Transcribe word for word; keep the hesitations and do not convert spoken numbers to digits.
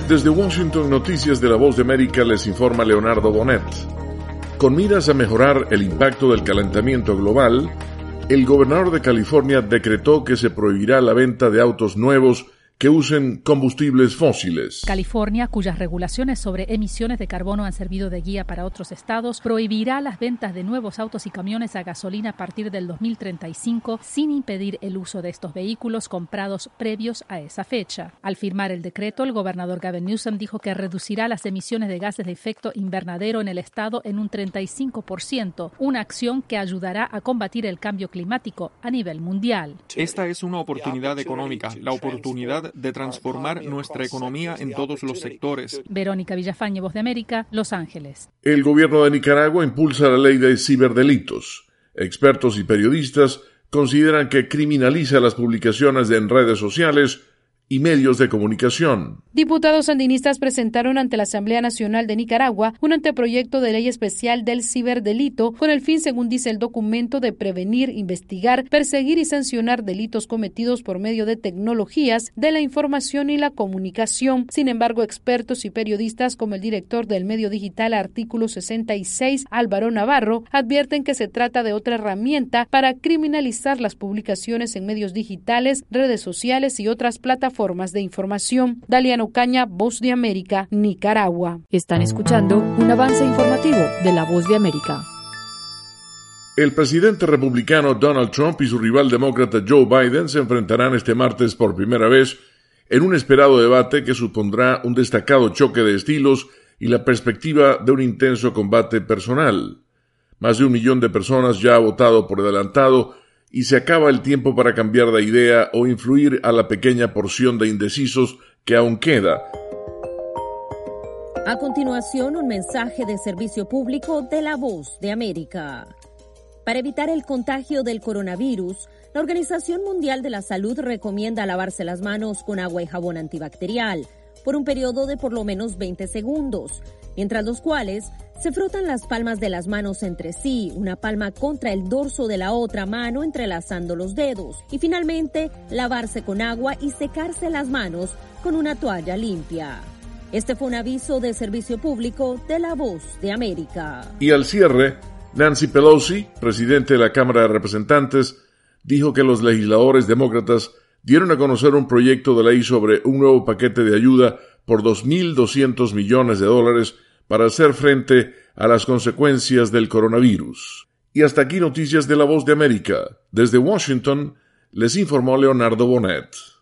Desde Washington, Noticias de la Voz de América, les informa Leonardo Bonet. Con miras a mejorar el impacto del calentamiento global, el gobernador de California decretó que se prohibirá la venta de autos nuevos que usen combustibles fósiles. California, cuyas regulaciones sobre emisiones de carbono han servido de guía para otros estados, prohibirá las ventas de nuevos autos y camiones a gasolina a partir del dos mil treinta y cinco, sin impedir el uso de estos vehículos comprados previos a esa fecha. Al firmar el decreto, el gobernador Gavin Newsom dijo que reducirá las emisiones de gases de efecto invernadero en el estado en un treinta y cinco por ciento, una acción que ayudará a combatir el cambio climático a nivel mundial. Esta es una oportunidad económica, la oportunidad de transformar nuestra economía en todos los sectores. Verónica Villafañe, Voz de América, Los Ángeles. El gobierno de Nicaragua impulsa la ley de ciberdelitos. Expertos y periodistas consideran que criminaliza las publicaciones en redes sociales y medios de comunicación. Diputados sandinistas presentaron ante la Asamblea Nacional de Nicaragua un anteproyecto de ley especial del ciberdelito con el fin, según dice el documento, de prevenir, investigar, perseguir y sancionar delitos cometidos por medio de tecnologías de la información y la comunicación. Sin embargo, expertos y periodistas como el director del medio digital Artículo sesenta y seis, Álvaro Navarro, advierten que se trata de otra herramienta para criminalizar las publicaciones en medios digitales, redes sociales y otras plataformas formas de información. Daliano Caña, Voz de América, Nicaragua. Están escuchando un avance informativo de la Voz de América. El presidente republicano Donald Trump y su rival demócrata Joe Biden se enfrentarán este martes por primera vez en un esperado debate que supondrá un destacado choque de estilos y la perspectiva de un intenso combate personal. Más de un millón de personas ya ha votado por adelantado y se acaba el tiempo para cambiar de idea o influir a la pequeña porción de indecisos que aún queda. A continuación, un mensaje de servicio público de la Voz de América. Para evitar el contagio del coronavirus, la Organización Mundial de la Salud recomienda lavarse las manos con agua y jabón antibacterial por un periodo de por lo menos veinte segundos, mientras los cuales se frotan las palmas de las manos entre sí, una palma contra el dorso de la otra mano entrelazando los dedos, y finalmente lavarse con agua y secarse las manos con una toalla limpia. Este fue un aviso de servicio público de la Voz de América. Y al cierre, Nancy Pelosi, presidente de la Cámara de Representantes, dijo que los legisladores demócratas dieron a conocer un proyecto de ley sobre un nuevo paquete de ayuda por dos mil doscientos millones de dólares para hacer frente a las consecuencias del coronavirus. Y hasta aquí Noticias de la Voz de América. Desde Washington, les informó Leonardo Bonet.